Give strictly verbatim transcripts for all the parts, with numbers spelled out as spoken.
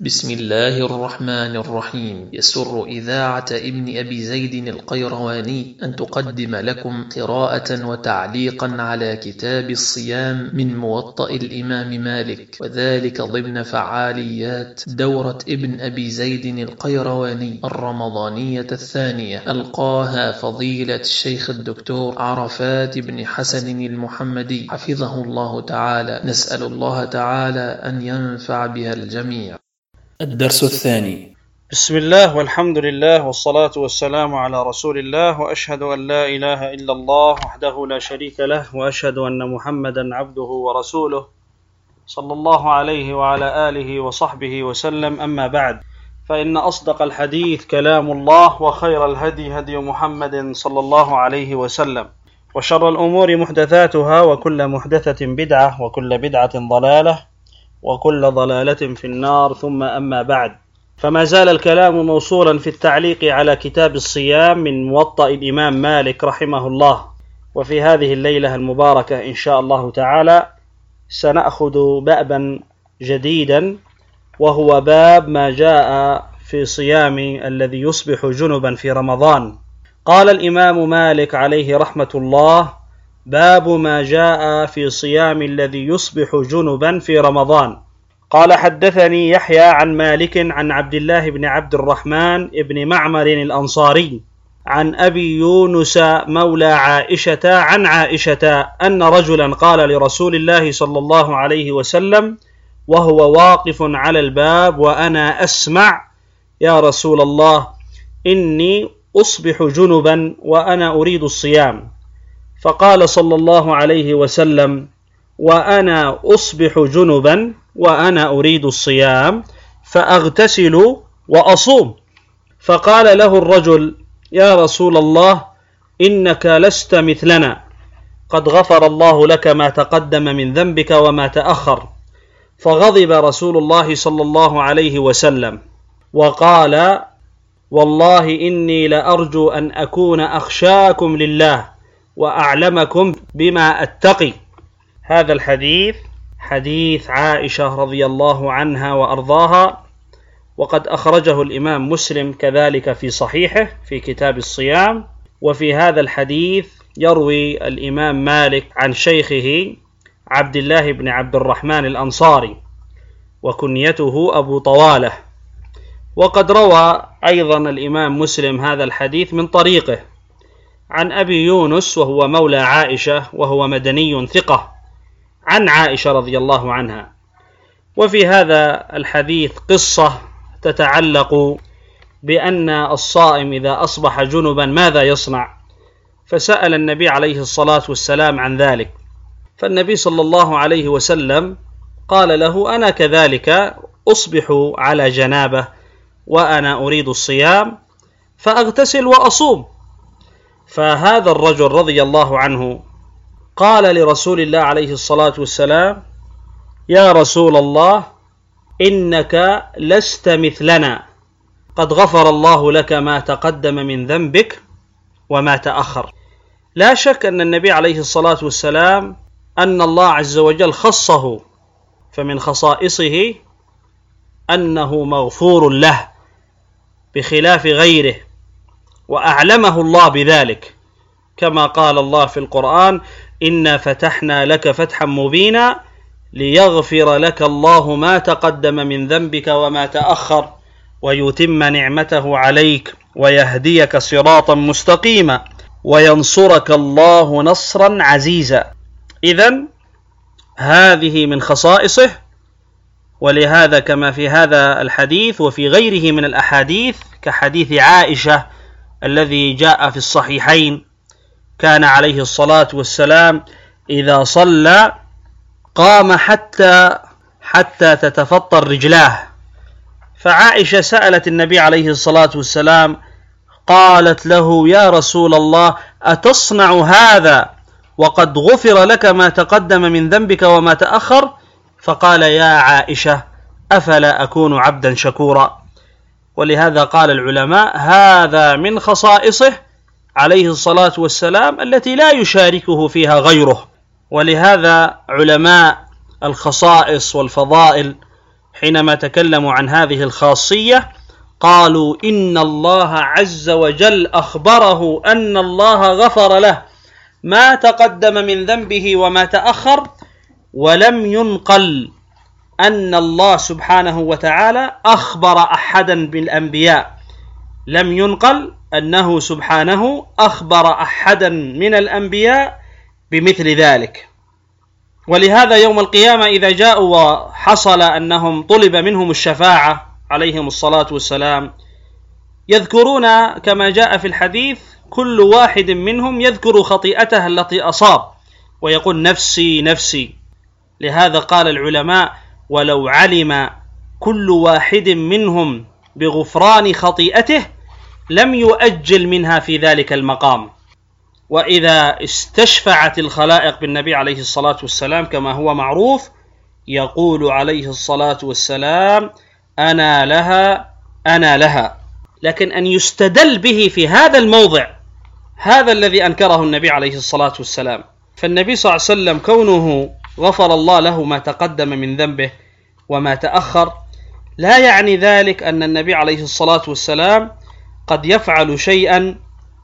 بسم الله الرحمن الرحيم. يسر إذاعة ابن أبي زيد القيرواني أن تقدم لكم قراءة وتعليقا على كتاب الصيام من موطأ الإمام مالك، وذلك ضمن فعاليات دورة ابن أبي زيد القيرواني الرمضانية الثانية، ألقاها فضيلة الشيخ الدكتور عرفات بن حسن المحمدي حفظه الله تعالى. نسأل الله تعالى أن ينفع بها الجميع. الدرس الثاني. بسم الله والحمد لله والصلاة والسلام على رسول الله، وأشهد أن لا إله إلا الله وحده لا شريك له، وأشهد أن محمدا عبده ورسوله صلى الله عليه وعلى آله وصحبه وسلم. أما بعد، فإن أصدق الحديث كلام الله، وخير الهدي هدي محمد صلى الله عليه وسلم، وشر الأمور محدثاتها، وكل محدثة بدعة، وكل بدعة ضلالة، وكل ضلالة في النار. ثم أما بعد، فما زال الكلام موصولا في التعليق على كتاب الصيام من موطأ الإمام مالك رحمه الله. وفي هذه الليلة المباركة إن شاء الله تعالى سنأخذ بابا جديدا، وهو باب ما جاء في صيام الذي يصبح جنبا في رمضان. قال الإمام مالك عليه رحمة الله: باب ما جاء في صيام الذي يصبح جنبا في رمضان. قال: حدثني يحيى عن مالك عن عبد الله بن عبد الرحمن بن معمر الأنصاري عن أبي يونس مولى عائشة عن عائشة أن رجلا قال لرسول الله صلى الله عليه وسلم وهو واقف على الباب وأنا أسمع: يا رسول الله، إني أصبح جنبا وأنا أريد الصيام. فقال صلى الله عليه وسلم: وأنا أصبح جنبا وأنا أريد الصيام، فأغتسل وأصوم. فقال له الرجل: يا رسول الله، إنك لست مثلنا، قد غفر الله لك ما تقدم من ذنبك وما تأخر. فغضب رسول الله صلى الله عليه وسلم وقال: والله إني لأرجو أن أكون أخشاكم لله وأعلمكم بما أتقي. هذا الحديث حديث عائشة رضي الله عنها وأرضاها، وقد أخرجه الإمام مسلم كذلك في صحيحه في كتاب الصيام. وفي هذا الحديث يروي الإمام مالك عن شيخه عبد الله بن عبد الرحمن الأنصاري، وكنيته أبو طوالة. وقد روى أيضا الإمام مسلم هذا الحديث من طريقه عن أبي يونس وهو مولى عائشة، وهو مدني ثقة، عن عائشة رضي الله عنها. وفي هذا الحديث قصة تتعلق بأن الصائم إذا أصبح جنبا ماذا يصنع، فسأل النبي عليه الصلاة والسلام عن ذلك، فالنبي صلى الله عليه وسلم قال له: أنا كذلك أصبح على جنابة وأنا أريد الصيام، فأغتسل وأصوم. فهذا الرجل رضي الله عنه قال لرسول الله عليه الصلاة والسلام: يا رسول الله، إنك لست مثلنا، قد غفر الله لك ما تقدم من ذنبك وما تأخر. لا شك أن النبي عليه الصلاة والسلام أن الله عز وجل خصه، فمن خصائصه أنه مغفور له بخلاف غيره، وأعلمه الله بذلك، كما قال الله في القرآن: إنا فتحنا لك فتحا مبينا ليغفر لك الله ما تقدم من ذنبك وما تأخر ويتم نعمته عليك ويهديك صراطا مستقيما وينصرك الله نصرا عزيزا. إذن هذه من خصائصه، ولهذا كما في هذا الحديث وفي غيره من الأحاديث كحديث عائشة الذي جاء في الصحيحين، كان عليه الصلاة والسلام إذا صلى قام حتى حتى تتفطر رجلاه. فعائشة سألت النبي عليه الصلاة والسلام قالت له: يا رسول الله، أتصنع هذا وقد غفر لك ما تقدم من ذنبك وما تأخر؟ فقال: يا عائشة، أفلا أكون عبدا شكورا. ولهذا قال العلماء: هذا من خصائصه عليه الصلاة والسلام التي لا يشاركه فيها غيره. ولهذا علماء الخصائص والفضائل حينما تكلموا عن هذه الخاصية قالوا إن الله عز وجل أخبره أن الله غفر له ما تقدم من ذنبه وما تأخر، ولم ينقل أن الله سبحانه وتعالى أخبر أحدا بالأنبياء، لم ينقل أنه سبحانه أخبر أحدا من الأنبياء بمثل ذلك. ولهذا يوم القيامة إذا جاءوا وحصل أنهم طلب منهم الشفاعة عليهم الصلاة والسلام، يذكرون كما جاء في الحديث كل واحد منهم يذكر خطيئته التي أصاب ويقول نفسي نفسي. لهذا قال العلماء ولو علم كل واحد منهم بغفران خطيئته لم يؤجل منها في ذلك المقام. وإذا استشفعت الخلائق بالنبي عليه الصلاة والسلام كما هو معروف يقول عليه الصلاة والسلام أنا لها أنا لها. لكن أن يستدل به في هذا الموضع هذا الذي أنكره النبي عليه الصلاة والسلام. فالنبي صلى الله عليه وسلم كونه غفر الله له ما تقدم من ذنبه وما تأخر لا يعني ذلك أن النبي عليه الصلاة والسلام قد يفعل شيئا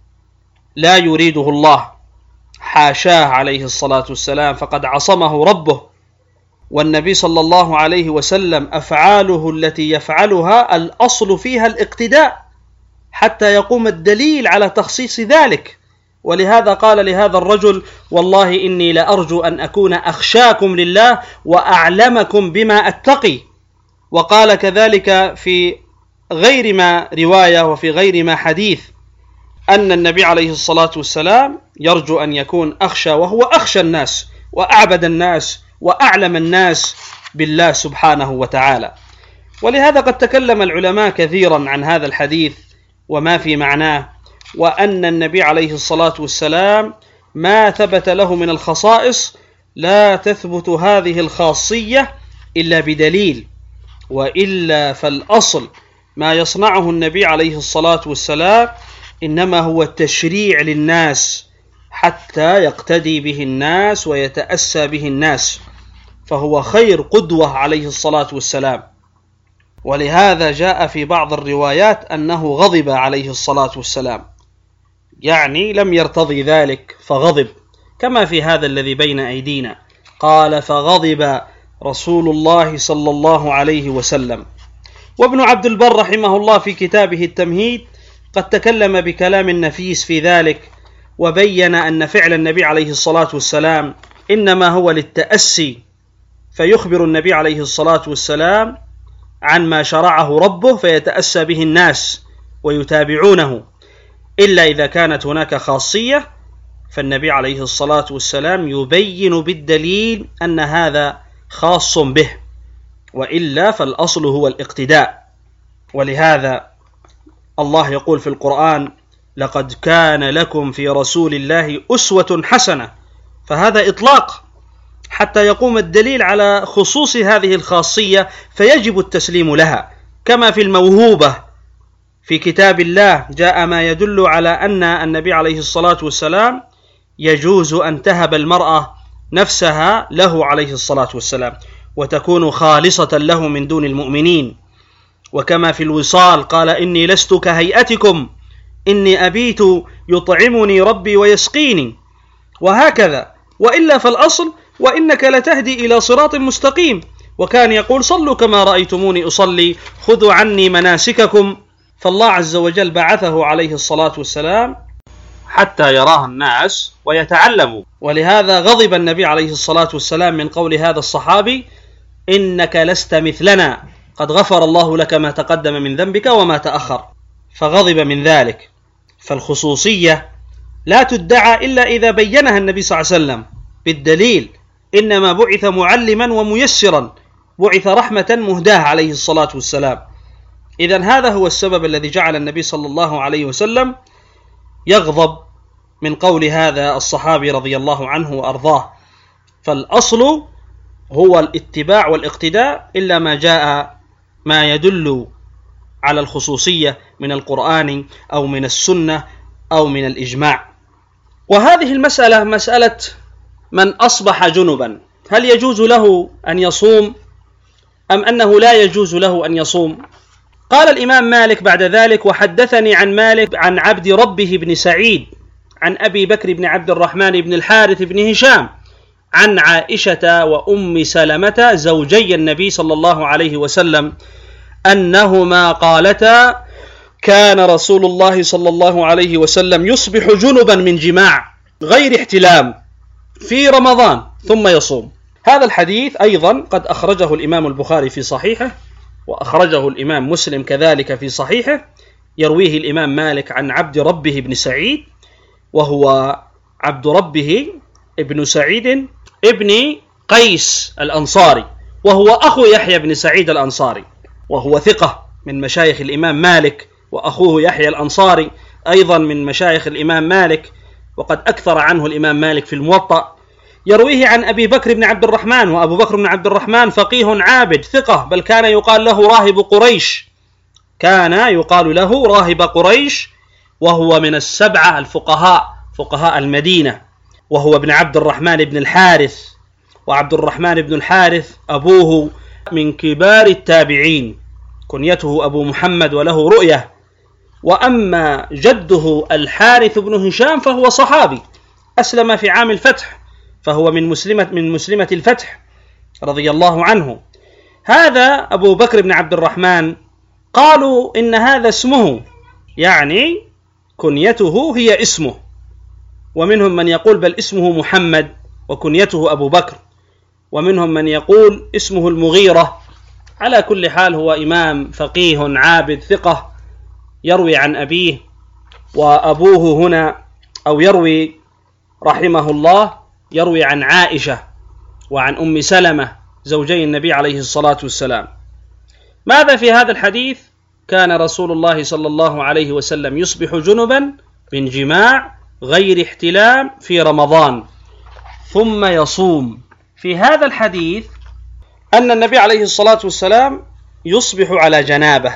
لا يريده الله، حاشاه عليه الصلاة والسلام، فقد عصمه ربه. والنبي صلى الله عليه وسلم أفعاله التي يفعلها الأصل فيها الاقتداء حتى يقوم الدليل على تخصيص ذلك. ولهذا قال لهذا الرجل والله إني لأرجو أن أكون أخشاكم لله وأعلمكم بما أتقي. وقال كذلك في غير ما رواية وفي غير ما حديث أن النبي عليه الصلاة والسلام يرجو أن يكون أخشى وهو أخشى الناس وأعبد الناس وأعلم الناس بالله سبحانه وتعالى. ولهذا قد تكلم العلماء كثيرا عن هذا الحديث وما في معناه، وأن النبي عليه الصلاة والسلام ما ثبت له من الخصائص لا تثبت هذه الخاصية إلا بدليل، وإلا فالأصل ما يصنعه النبي عليه الصلاة والسلام إنما هو التشريع للناس حتى يقتدي به الناس ويتأسى به الناس، فهو خير قدوة عليه الصلاة والسلام. ولهذا جاء في بعض الروايات أنه غضب عليه الصلاة والسلام، يعني لم يرتضي ذلك فغضب، كما في هذا الذي بين أيدينا قال فغضب رسول الله صلى الله عليه وسلم. وابن عبد البر رحمه الله في كتابه التمهيد قد تكلم بكلام نفيس في ذلك، وبين أن فعل النبي عليه الصلاة والسلام إنما هو للتأسي، فيخبر النبي عليه الصلاة والسلام عن ما شرعه ربه فيتأسى به الناس ويتابعونه، إلا إذا كانت هناك خاصية فالنبي عليه الصلاة والسلام يبين بالدليل أن هذا خاص به، وإلا فالأصل هو الاقتداء. ولهذا الله يقول في القرآن لقد كان لكم في رسول الله أسوة حسنة، فهذا إطلاق حتى يقوم الدليل على خصوص هذه الخاصية فيجب التسليم لها. كما في الموهوبة في كتاب الله جاء ما يدل على أن النبي عليه الصلاة والسلام يجوز أن تهب المرأة نفسها له عليه الصلاة والسلام وتكون خالصة له من دون المؤمنين. وكما في الوصال قال إني لست كهيئتكم إني أبيت يطعمني ربي ويسقيني، وهكذا. وإلا فالأصل وإنك لتهدي إلى صراط مستقيم، وكان يقول صلوا كما رأيتموني أصلي خذوا عني مناسككم. فالله عز وجل بعثه عليه الصلاة والسلام حتى يراه الناس ويتعلموا. ولهذا غضب النبي عليه الصلاة والسلام من قول هذا الصحابي إنك لست مثلنا قد غفر الله لك ما تقدم من ذنبك وما تأخر، فغضب من ذلك. فالخصوصية لا تدعى إلا إذا بينها النبي صلى الله عليه وسلم بالدليل، إنما بعث معلما وميسرا، بعث رحمة مهداة عليه الصلاة والسلام. إذن هذا هو السبب الذي جعل النبي صلى الله عليه وسلم يغضب من قول هذا الصحابي رضي الله عنه وأرضاه. فالأصل هو الاتباع والاقتداء إلا ما جاء ما يدل على الخصوصية من القرآن أو من السنة أو من الإجماع. وهذه المسألة مسألة من أصبح جنبا، هل يجوز له أن يصوم أم أنه لا يجوز له أن يصوم؟ قال الإمام مالك بعد ذلك: وحدثني عن مالك عن عبد ربه بن سعيد عن أبي بكر بن عبد الرحمن بن الحارث بن هشام عن عائشة وأم سلمة زوجي النبي صلى الله عليه وسلم أنهما قالتا: كان رسول الله صلى الله عليه وسلم يصبح جنبا من جماع غير احتلام في رمضان ثم يصوم. هذا الحديث أيضا قد أخرجه الإمام البخاري في صحيحه، وأخرجه الإمام مسلم كذلك في صحيحه، يرويه الإمام مالك عن عبد ربه بن سعيد، وهو عبد ربه ابن سعيد ابن قيس الأنصاري، وهو أخو يحيى بن سعيد الأنصاري، وهو ثقة من مشايخ الإمام مالك، وأخوه يحيى الأنصاري أيضا من مشايخ الإمام مالك، وقد أكثر عنه الإمام مالك في الموطأ. يرويه عن أبي بكر بن عبد الرحمن، وأبو بكر بن عبد الرحمن فقيه عابد ثقة، بل كان يقال له راهب قريش، كان يقال له راهب قريش، وهو من السبعة الفقهاء فقهاء المدينة، وهو ابن عبد الرحمن بن الحارث، وعبد الرحمن بن الحارث أبوه من كبار التابعين، كنيته أبو محمد وله رؤية. وأما جده الحارث بن هشام فهو صحابي أسلم في عام الفتح، فهو من مسلمة من مسلمة الفتح رضي الله عنه. هذا أبو بكر بن عبد الرحمن قالوا إن هذا اسمه، يعني كنيته هي اسمه، ومنهم من يقول بل اسمه محمد وكنيته أبو بكر، ومنهم من يقول اسمه المغيرة. على كل حال هو إمام فقيه عابد ثقة يروي عن أبيه، وأبوه هنا أو يروي رحمه الله يروي عن عائشة وعن أم سلمة زوجي النبي عليه الصلاة والسلام. ماذا في هذا الحديث؟ كان رسول الله صلى الله عليه وسلم يصبح جنبا من جماع غير احتلام في رمضان ثم يصوم. في هذا الحديث أن النبي عليه الصلاة والسلام يصبح على جنابه،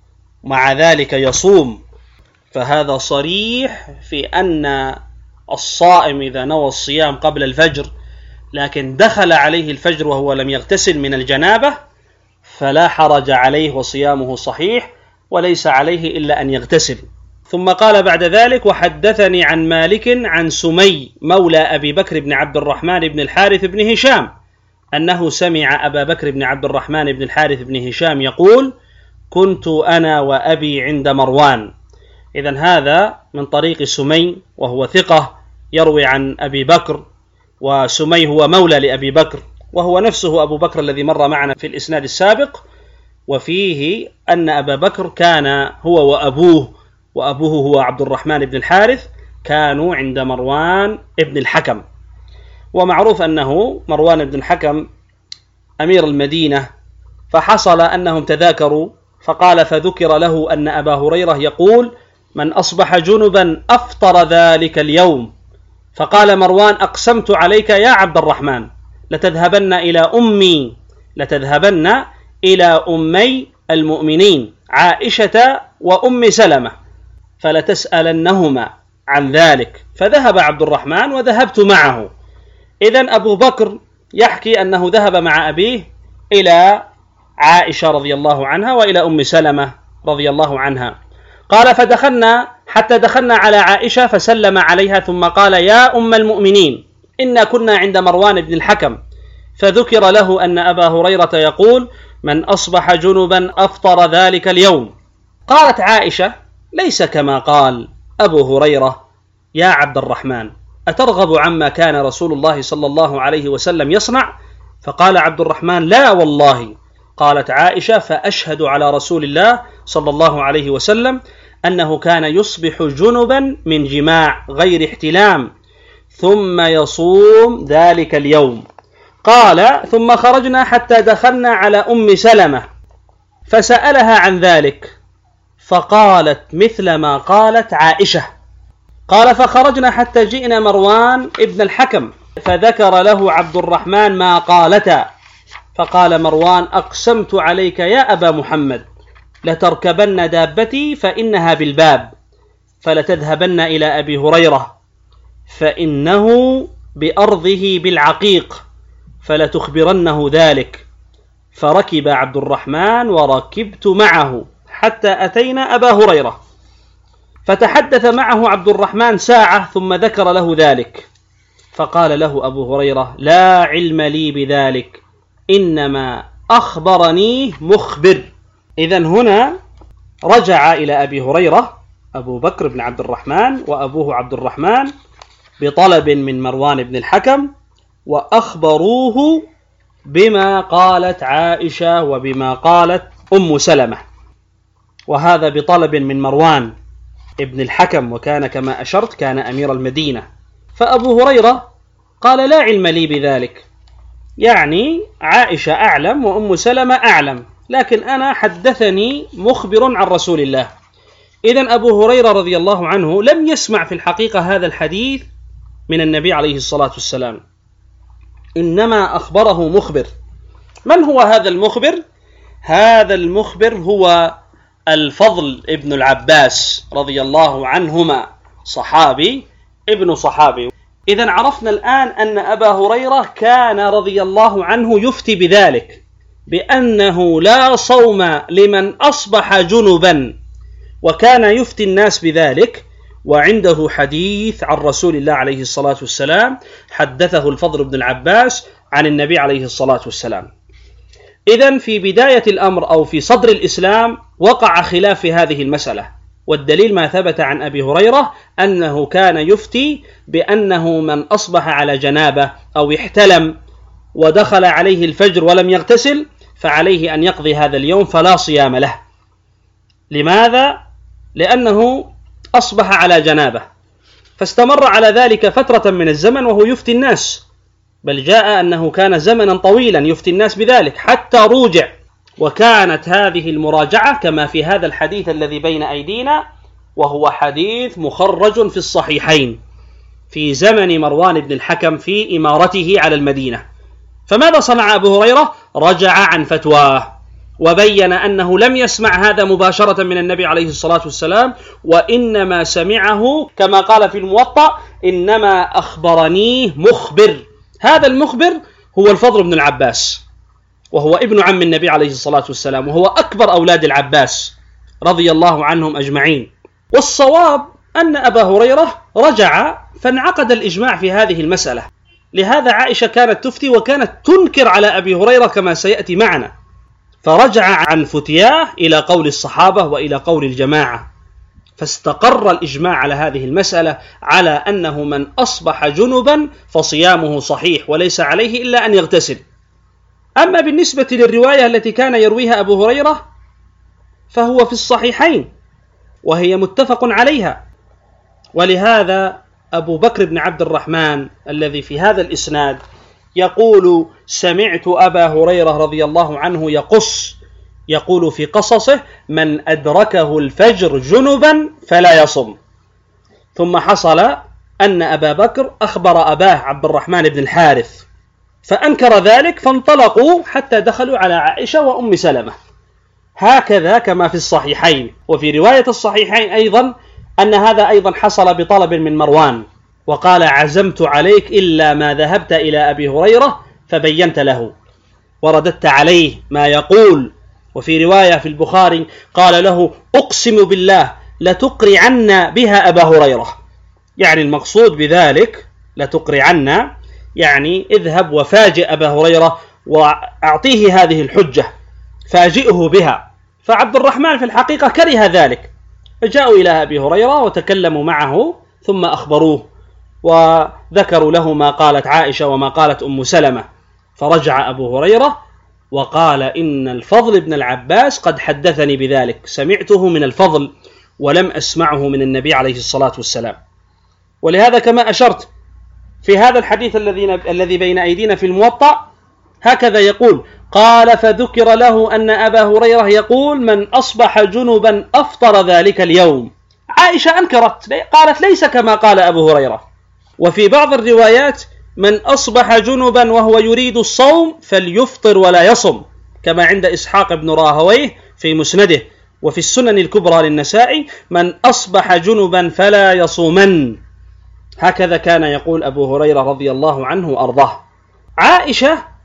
مع ذلك يصوم، فهذا صريح في أن الصائم إذا نوى الصيام قبل الفجر لكن دخل عليه الفجر وهو لم يغتسل من الجنابة فلا حرج عليه وصيامه صحيح، وليس عليه إلا أن يغتسل. ثم قال بعد ذلك: وحدثني عن مالك عن سمي مولى أبي بكر بن عبد الرحمن بن الحارث بن هشام أنه سمع أبا بكر بن عبد الرحمن بن الحارث بن هشام يقول: كنت أنا وأبي عند مروان. إذن هذا من طريق سمي، وهو ثقة يروي عن أبي بكر، وسمي هو مولى لأبي بكر، وهو نفسه أبو بكر الذي مر معنا في الإسناد السابق، وفيه أن أبا بكر كان هو وأبوه، وأبوه هو عبد الرحمن بن الحارث، كانوا عند مروان ابن الحكم. ومعروف أنه مروان بن الحكم أمير المدينة، فحصل أنهم تذاكروا، فقال فذكر له أن أبا هريرة يقول: من أصبح جنبا أفطر ذلك اليوم. فقال مروان: أقسمت عليك يا عبد الرحمن لتذهبن إلى أمي لتذهبن إلى أمي المؤمنين عائشة وأم سلمة فلتسألنهما عن ذلك. فذهب عبد الرحمن وذهبت معه. إذن أبو بكر يحكي أنه ذهب مع أبيه إلى عائشة رضي الله عنها وإلى أم سلمة رضي الله عنها. قال فدخلنا حتى دخلنا على عائشة فسلم عليها ثم قال: يا أم المؤمنين إنا كنا عند مروان بن الحكم، فذكر له أن أبا هريرة يقول: من أصبح جنبا أفطر ذلك اليوم. قالت عائشة: ليس كما قال أبو هريرة يا عبد الرحمن، أترغب عما كان رسول الله صلى الله عليه وسلم يصنع؟ فقال عبد الرحمن: لا والله. قالت عائشة: فأشهد على رسول الله صلى الله عليه وسلم أنه كان يصبح جنبا من جماع غير احتلام ثم يصوم ذلك اليوم. قال: ثم خرجنا حتى دخلنا على أم سلمة فسألها عن ذلك فقالت مثل ما قالت عائشة. قال: فخرجنا حتى جئنا مروان ابن الحكم فذكر له عبد الرحمن ما قالتا، فقال مروان: أقسمت عليك يا أبا محمد لتركبن دابتي فإنها بالباب، فلتذهبن إلى أبي هريرة فإنه بأرضه بالعقيق فلتخبرنه ذلك، فركب عبد الرحمن وركبت معه حتى أتينا أبا هريرة، فتحدث معه عبد الرحمن ساعة ثم ذكر له ذلك، فقال له أبو هريرة: لا علم لي بذلك، إنما أخبرني مخبر. إذن هنا رجع إلى أبي هريرة أبو بكر بن عبد الرحمن وأبوه عبد الرحمن بطلب من مروان بن الحكم، وأخبروه بما قالت عائشة وبما قالت أم سلمة، وهذا بطلب من مروان ابن الحكم، وكان كما أشرت كان أمير المدينة. فأبو هريرة قال: لا علم لي بذلك، يعني عائشة أعلم وأم سلمة أعلم، لكن أنا حدثني مخبر عن رسول الله. إذن أبو هريرة رضي الله عنه لم يسمع في الحقيقة هذا الحديث من النبي عليه الصلاة والسلام، إنما أخبره مخبر. من هو هذا المخبر؟ هذا المخبر هو الفضل ابن العباس رضي الله عنهما، صحابي ابن صحابي. إذن عرفنا الآن أن أبا هريرة كان رضي الله عنه يفتي بذلك، بأنه لا صوم لمن أصبح جنبا، وكان يفتي الناس بذلك، وعنده حديث عن رسول الله عليه الصلاة والسلام حدثه الفضل بن العباس عن النبي عليه الصلاة والسلام. إذن في بداية الأمر أو في صدر الإسلام وقع خلاف في هذه المسألة، والدليل ما ثبت عن أبي هريرة أنه كان يفتي بأنه من أصبح على جنابة أو احتلم ودخل عليه الفجر ولم يغتسل فعليه أن يقضي هذا اليوم فلا صيام له. لماذا؟ لأنه أصبح على جنابة، فاستمر على ذلك فترة من الزمن وهو يفتي الناس، بل جاء أنه كان زمنا طويلا يفتي الناس بذلك حتى روجع. وكانت هذه المراجعة كما في هذا الحديث الذي بين أيدينا، وهو حديث مخرج في الصحيحين في زمن مروان بن الحكم في إمارته على المدينة. فماذا صنع أبو هريرة؟ رجع عن فتواه وبين أنه لم يسمع هذا مباشرة من النبي عليه الصلاة والسلام، وإنما سمعه كما قال في الموطأ: إنما أخبرني مخبر. هذا المخبر هو الفضل بن العباس، وهو ابن عم النبي عليه الصلاة والسلام، وهو أكبر أولاد العباس رضي الله عنهم أجمعين. والصواب أن أبا هريرة رجع فانعقد الإجماع في هذه المسألة. لهذا عائشة كانت تفتي وكانت تنكر على أبي هريرة كما سيأتي معنا، فرجع عن فتياه إلى قول الصحابة وإلى قول الجماعة، فاستقر الإجماع على هذه المسألة على أنه من أصبح جنبا فصيامه صحيح وليس عليه إلا أن يغتسل. أما بالنسبة للرواية التي كان يرويها أبو هريرة فهو في الصحيحين وهي متفق عليها، ولهذا أبو بكر بن عبد الرحمن الذي في هذا الإسناد يقول: سمعت أبا هريرة رضي الله عنه يقص يقول في قصصه: من أدركه الفجر جنبا فلا يصم. ثم حصل أن أبا بكر أخبر أباه عبد الرحمن بن الحارث فأنكر ذلك، فانطلقوا حتى دخلوا على عائشة وأم سلمة، هكذا كما في الصحيحين. وفي رواية الصحيحين أيضا أن هذا أيضا حصل بطلب من مروان، وقال: عزمت عليك إلا ما ذهبت إلى أبي هريرة فبينت له ورددت عليه ما يقول. وفي رواية في البخاري قال له: أقسم بالله لتقرعن بها أبا هريرة، يعني المقصود بذلك لتقرعن يعني اذهب وفاجئ أبا هريرة وأعطيه هذه الحجة، فاجئه بها. فعبد الرحمن في الحقيقة كره ذلك، فجاءوا إلى أبي هريرة وتكلموا معه ثم أخبروه وذكروا له ما قالت عائشة وما قالت أم سلمة، فرجع أبو هريرة وقال: إن الفضل بن العباس قد حدثني بذلك، سمعته من الفضل ولم أسمعه من النبي عليه الصلاة والسلام. ولهذا كما أشرت في هذا الحديث الذي الذي بين أيدينا في الموطأ هكذا يقول: قال: فذكر له أن أبا هريرة يقول: من أصبح جنبا أفطر ذلك اليوم. عائشة أنكرت، قالت: ليس كما قال أبو هريرة. وفي بعض الروايات: من أصبح جنبا وهو يريد الصوم فليفطر ولا يصم، كما عند إسحاق بن راهويه في مسنده. وفي السنن الكبرى للنسائي: من أصبح جنبا فلا يصومن. هكذا كان يقول أبو هريرة رضي الله عنه وأرضاه. عائشة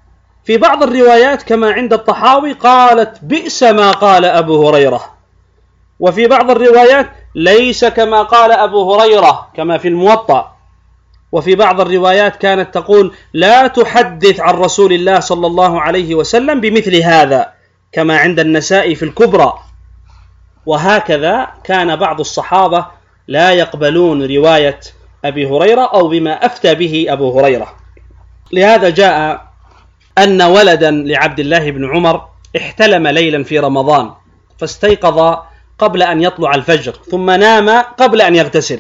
في بعض الروايات كما عند الطحاوي قالت بئس ما قال أبو هريرة، وفي بعض الروايات ليس كما قال أبو هريرة كما في الموطأ، وفي بعض الروايات كانت تقول لا تحدث عن رسول الله صلى الله عليه وسلم بمثل هذا كما عند النسائي في الكبرى. وهكذا كان بعض الصحابة لا يقبلون رواية أبي هريرة أو بما أفتى به أبو هريرة. لهذا جاء أن ولدا لعبد الله بن عمر احتلم ليلا في رمضان فاستيقظ قبل أن يطلع الفجر ثم نام قبل أن يغتسل،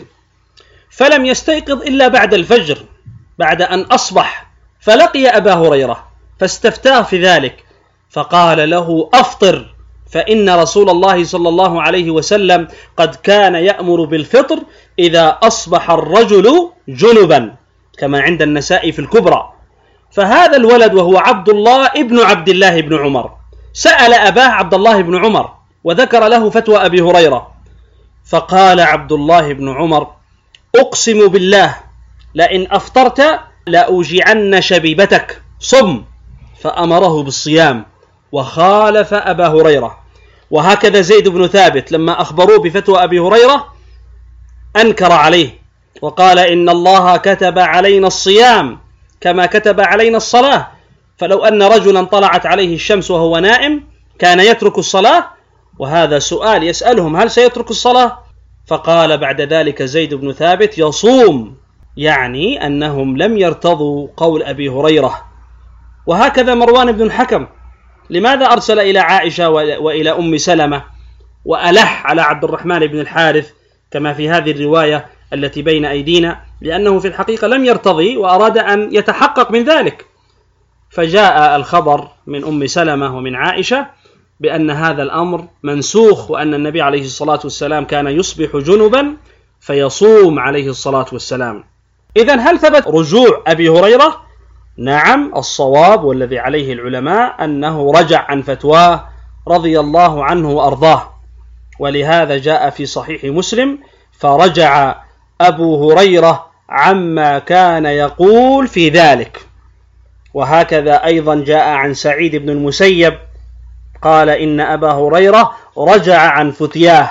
فلم يستيقظ إلا بعد الفجر بعد أن أصبح، فلقي أبا هريرة فاستفتاه في ذلك فقال له أفطر، فإن رسول الله صلى الله عليه وسلم قد كان يأمر بالفطر إذا أصبح الرجل جنبا كما عند النسائي في الكبرى. فهذا الولد وهو عبد الله ابن عبد الله بن عمر سأل أباه عبد الله بن عمر وذكر له فتوى أبي هريرة، فقال عبد الله بن عمر أقسم بالله لئن أفطرت لأوجعن شبيبتك صم، فأمره بالصيام وخالف أبا هريرة. وهكذا زيد بن ثابت لما أخبروه بفتوى أبي هريرة أنكر عليه وقال إن الله كتب علينا الصيام كما كتب علينا الصلاة، فلو أن رجلا طلعت عليه الشمس وهو نائم كان يترك الصلاة؟ وهذا سؤال يسألهم هل سيترك الصلاة؟ فقال بعد ذلك زيد بن ثابت يصوم، يعني أنهم لم يرتضوا قول أبي هريرة. وهكذا مروان بن الحكم لماذا أرسل إلى عائشة وإلى أم سلمة وألح على عبد الرحمن بن الحارث كما في هذه الرواية التي بين أيدينا؟ لأنه في الحقيقة لم يرتضي وأراد أن يتحقق من ذلك. فجاء الخبر من أم سلمة ومن عائشة بأن هذا الأمر منسوخ، وأن النبي عليه الصلاة والسلام كان يصبح جنبا فيصوم عليه الصلاة والسلام. إذن هل ثبت رجوع أبي هريرة؟ نعم، الصواب والذي عليه العلماء أنه رجع عن فتواه رضي الله عنه وأرضاه، ولهذا جاء في صحيح مسلم فرجع أبو هريرة عما كان يقول في ذلك. وهكذا أيضا جاء عن سعيد بن المسيب قال إن أبا هريرة رجع عن فتياه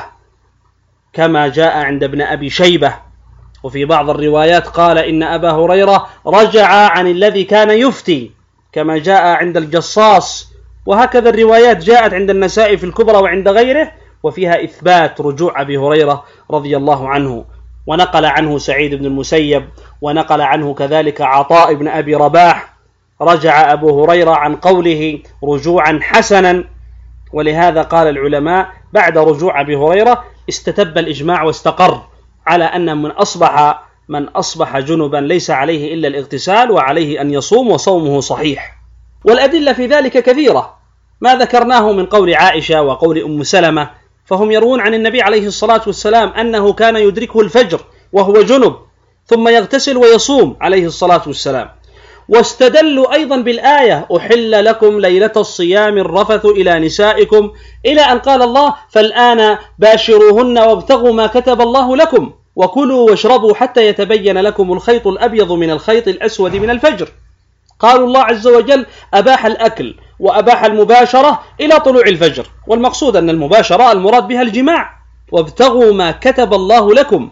كما جاء عند ابن أبي شيبة. وفي بعض الروايات قال إن أبا هريرة رجع عن الذي كان يفتي كما جاء عند الجصاص. وهكذا الروايات جاءت عند النسائي في الكبرى وعند غيره وفيها إثبات رجوع أبي هريرة رضي الله عنه. ونقل عنه سعيد بن المسيب ونقل عنه كذلك عطاء بن أبي رباح رجع أبو هريرة عن قوله رجوعا حسنا. ولهذا قال العلماء بعد رجوع أبي هريرة استتب الإجماع واستقر على أن من أصبح من أصبح جنبا ليس عليه إلا الاغتسال وعليه أن يصوم وصومه صحيح. والأدلة في ذلك كثيرة، ما ذكرناه من قول عائشة وقول أم سلمة، فهم يروون عن النبي عليه الصلاة والسلام أنه كان يدركه الفجر وهو جنب ثم يغتسل ويصوم عليه الصلاة والسلام. واستدلوا أيضا بالآية أحل لكم ليلة الصيام الرفث إلى نسائكم إلى أن قال الله فالآن باشروهن وابتغوا ما كتب الله لكم وكلوا واشربوا حتى يتبين لكم الخيط الأبيض من الخيط الأسود من الفجر. قالوا الله عز وجل أباح الأكل وأباح المباشرة إلى طلوع الفجر، والمقصود أن المباشرة المراد بها الجماع، وابتغوا ما كتب الله لكم.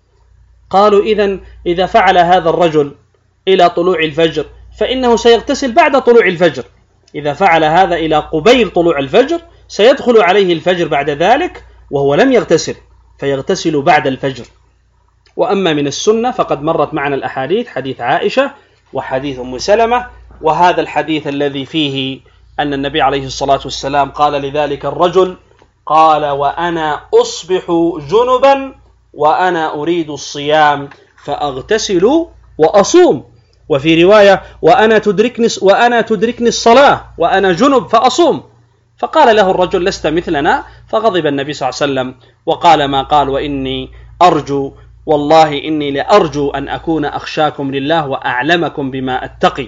قالوا إذن إذا فعل هذا الرجل إلى طلوع الفجر فإنه سيغتسل بعد طلوع الفجر، إذا فعل هذا إلى قبيل طلوع الفجر سيدخل عليه الفجر بعد ذلك وهو لم يغتسل فيغتسل بعد الفجر. وأما من السنة فقد مرت معنا الأحاديث، حديث عائشة وحديث أم سلمة، وهذا الحديث الذي فيه أن النبي عليه الصلاة والسلام قال لذلك الرجل قال وأنا أصبح جنبا وأنا أريد الصيام فأغتسل وأصوم. وفي رواية وأنا تدركني, وأنا تدركني الصلاة وأنا جنب فأصوم. فقال له الرجل لست مثلنا، فغضب النبي صلى الله عليه وسلم وقال ما قال وإني أرجو والله إني لأرجو أن أكون أخشاكم لله وأعلمكم بما أتقي.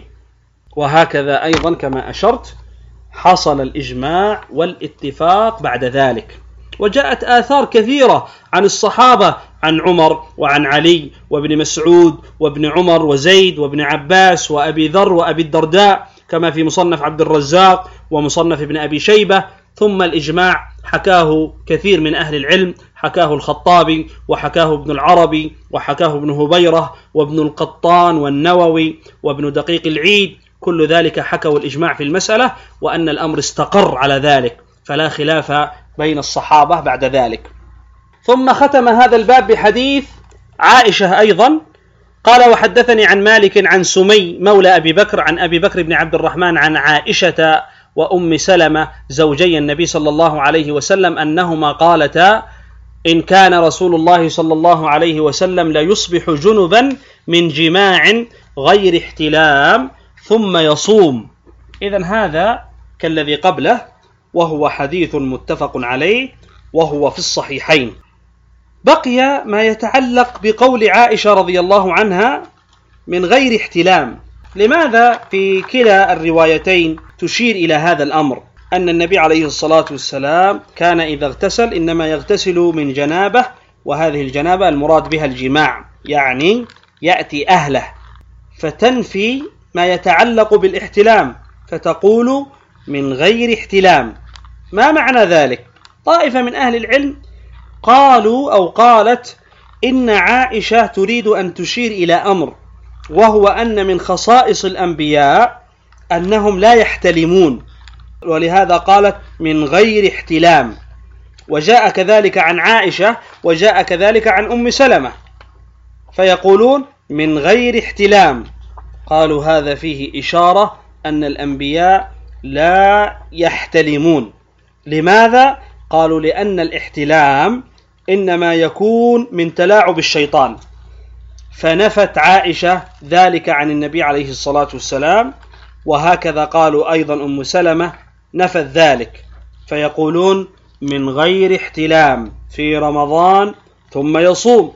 وهكذا أيضا كما أشرت حصل الإجماع والاتفاق بعد ذلك. وجاءت آثار كثيرة عن الصحابة عن عمر وعن علي وابن مسعود وابن عمر وزيد وابن عباس وأبي ذر وأبي الدرداء كما في مصنف عبد الرزاق ومصنف ابن أبي شيبة. ثم الإجماع حكاه كثير من أهل العلم، حكاه الخطابي وحكاه ابن العربي وحكاه ابن هبيرة وابن القطان والنووي وابن دقيق العيد، كل ذلك حكوا الإجماع في المسألة وأن الأمر استقر على ذلك، فلا خلاف بين الصحابة بعد ذلك. ثم ختم هذا الباب بحديث عائشة أيضا، قال: وحدثني عن مالك عن سمي مولى أبي بكر عن أبي بكر بن عبد الرحمن عن عائشة وأم سلمة زوجي النبي صلى الله عليه وسلم أنهما قالتا: إن كان رسول الله صلى الله عليه وسلم ليصبح جنبا من جماع غير احتلام ثم يصوم. إذن هذا كالذي قبله، وهو حديث متفق عليه وهو في الصحيحين. بقي ما يتعلق بقول عائشة رضي الله عنها من غير احتلام. لماذا في كلا الروايتين تشير إلى هذا الأمر؟ أن النبي عليه الصلاة والسلام كان إذا اغتسل إنما يغتسل من جنابه، وهذه الجنابة المراد بها الجماع، يعني يأتي أهله، فتنفي ما يتعلق بالاحتلام فتقول من غير احتلام. ما معنى ذلك؟ طائفة من أهل العلم قالوا أو قالت إن عائشة تريد أن تشير إلى أمر، وهو أن من خصائص الأنبياء أنهم لا يحتلمون، ولهذا قالت من غير احتلام. وجاء كذلك عن عائشة وجاء كذلك عن أم سلمة، فيقولون من غير احتلام. قالوا هذا فيه إشارة أن الأنبياء لا يحتلمون. لماذا؟ قالوا لأن الاحتلام إنما يكون من تلاعب الشيطان، فنفت عائشة ذلك عن النبي عليه الصلاة والسلام، وهكذا قالوا أيضا أم سلمة نفت ذلك، فيقولون من غير احتلام في رمضان ثم يصوم.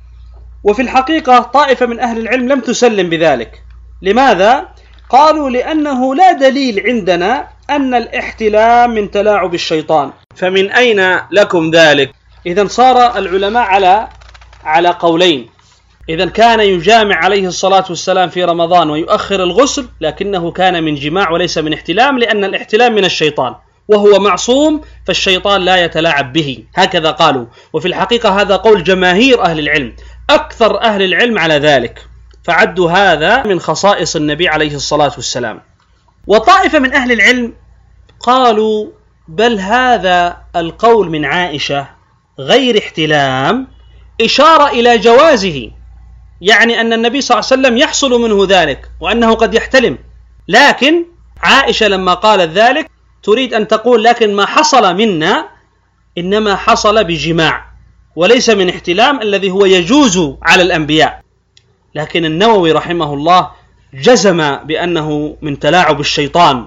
وفي الحقيقة طائفة من أهل العلم لم تسلم بذلك. لماذا؟ قالوا لأنه لا دليل عندنا أن الاحتلام من تلاعب الشيطان، فمن أين لكم ذلك؟ إذن صار العلماء على على قولين. إذن كان يجامع عليه الصلاة والسلام في رمضان ويؤخر الغسل، لكنه كان من جماع وليس من احتلام، لأن الاحتلام من الشيطان وهو معصوم، فالشيطان لا يتلاعب به، هكذا قالوا. وفي الحقيقة هذا قول جماهير أهل العلم، أكثر أهل العلم على ذلك، فعدوا هذا من خصائص النبي عليه الصلاة والسلام. وطائفة من أهل العلم قالوا بل هذا القول من عائشة غير احتلام إشارة إلى جوازه، يعني أن النبي صلى الله عليه وسلم يحصل منه ذلك وأنه قد يحتلم، لكن عائشة لما قالت ذلك تريد أن تقول لكن ما حصل منا إنما حصل بجماع وليس من احتلام الذي هو يجوز على الأنبياء. لكن النووي رحمه الله جزم بأنه من تلاعب الشيطان،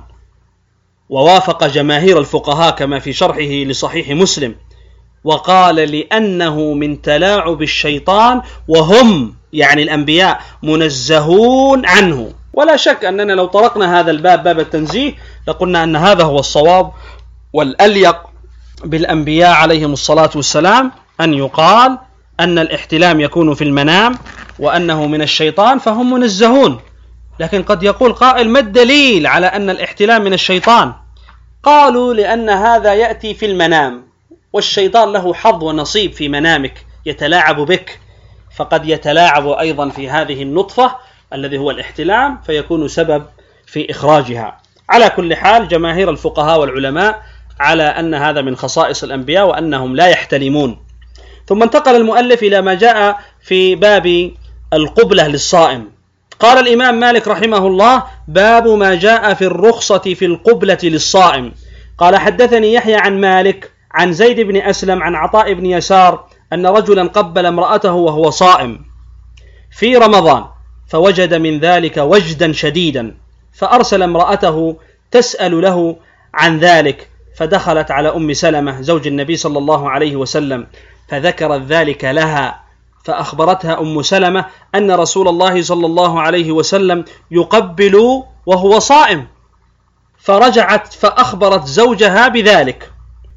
ووافق جماهير الفقهاء كما في شرحه لصحيح مسلم، وقال لأنه من تلاعب الشيطان وهم يعني الأنبياء منزهون عنه. ولا شك أننا لو طرقنا هذا الباب باب التنزيه لقلنا أن هذا هو الصواب والأليق بالأنبياء عليهم الصلاة والسلام، أن يقال أن الاحتلام يكون في المنام وأنه من الشيطان فهم منزهون. لكن قد يقول قائل ما الدليل على أن الاحتلام من الشيطان؟ قالوا لأن هذا يأتي في المنام، والشيطان له حظ ونصيب في منامك يتلاعب بك، فقد يتلاعب أيضا في هذه النطفة الذي هو الاحتلام فيكون سبب في إخراجها. على كل حال جماهير الفقهاء والعلماء على أن هذا من خصائص الأنبياء وأنهم لا يحتلمون. ثم انتقل المؤلف إلى ما جاء في باب القبلة للصائم. قال الإمام مالك رحمه الله: باب ما جاء في الرخصة في القبلة للصائم. قال: حدثني يحيى عن مالك عن زيد بن أسلم عن عطاء بن يسار أن رجلا قبل امرأته وهو صائم في رمضان، فوجد من ذلك وجدا شديدا، فأرسل امرأته تسأل له عن ذلك، فدخلت على أم سلمة زوج النبي صلى الله عليه وسلم فذكرت ذلك لها، فأخبرتها أم سلمة أن رسول الله صلى الله عليه وسلم يقبل وهو صائم، فرجعت فأخبرت زوجها بذلك،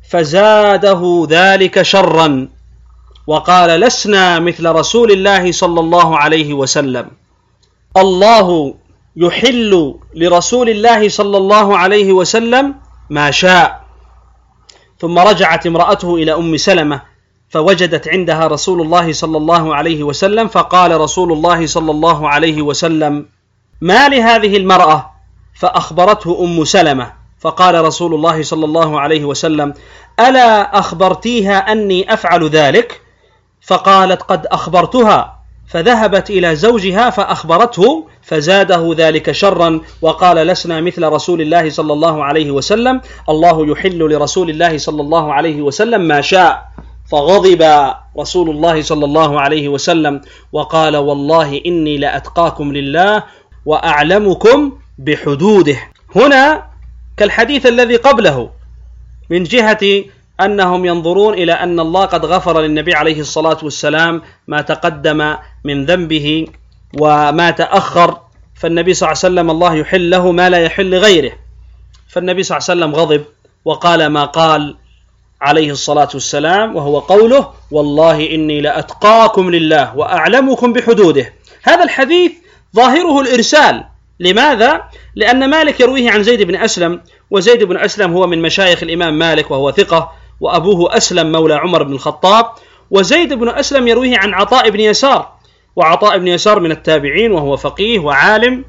فزاده ذلك شرا وقال: لسنا مثل رسول الله صلى الله عليه وسلم، الله يحل لرسول الله صلى الله عليه وسلم ما شاء. ثم رجعت امرأته إلى أم سلمة فوجدت عندها رسول الله صلى الله عليه وسلم، فقال رسول الله صلى الله عليه وسلم: ما لهذه المرأة؟ فأخبرته أم سلمة، فقال رسول الله صلى الله عليه وسلم: ألا أخبرتيها أني أفعل ذلك؟ فقالت: قد أخبرتها. فذهبت إلى زوجها فأخبرته فزاده ذلك شرا وقال: لسنا مثل رسول الله صلى الله عليه وسلم، الله يحل لرسول الله صلى الله عليه وسلم ما شاء. فغضب رسول الله صلى الله عليه وسلم وقال: والله إني لأتقاكم لله وأعلمكم بحدوده. هنا كالحديث الذي قبله من جهة أنهم ينظرون إلى أن الله قد غفر للنبي عليه الصلاة والسلام ما تقدم من ذنبه وما تأخر، فالنبي صلى الله عليه وسلم الله يحل له ما لا يحل لغيره، فالنبي صلى الله عليه وسلم غضب وقال ما قال عليه الصلاة والسلام، وهو قوله: والله إني لأتقاكم لله وأعلمكم بحدوده. هذا الحديث ظاهره الإرسال. لماذا؟ لأن مالك يرويه عن زيد بن أسلم، وزيد بن أسلم هو من مشايخ الإمام مالك وهو ثقة، وأبوه أسلم مولى عمر بن الخطاب. وزيد بن أسلم يرويه عن عطاء بن يسار، وعطاء بن يسار من التابعين وهو فقيه وعالم.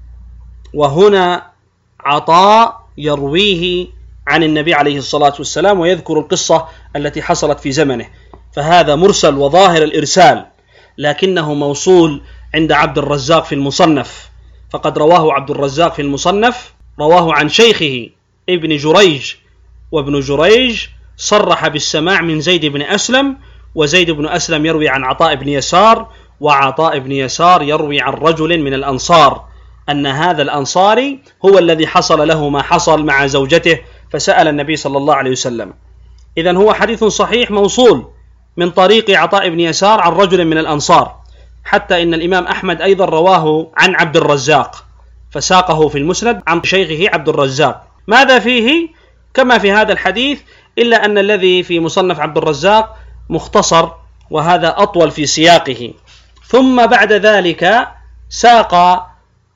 وهنا عطاء يرويه عن النبي عليه الصلاة والسلام ويذكر القصة التي حصلت في زمنه، فهذا مرسل وظاهر الإرسال، لكنه موصول عند عبد الرزاق في المصنف، فقد رواه عبد الرزاق في المصنف، رواه عن شيخه ابن جريج، وابن جريج صرح بالسماع من زيد بن أسلم، وزيد بن أسلم يروي عن عطاء بن يسار، وعطاء بن يسار يروي عن رجل من الأنصار أن هذا الأنصاري هو الذي حصل له ما حصل مع زوجته فسأل النبي صلى الله عليه وسلم. إذن هو حديث صحيح موصول من طريق عطاء بن يسار عن رجل من الأنصار، حتى إن الإمام أحمد أيضا رواه عن عبد الرزاق فساقه في المسند عن شيخه عبد الرزاق. ماذا فيه؟ كما في هذا الحديث، إلا أن الذي في مصنف عبد الرزاق مختصر وهذا أطول في سياقه. ثم بعد ذلك ساق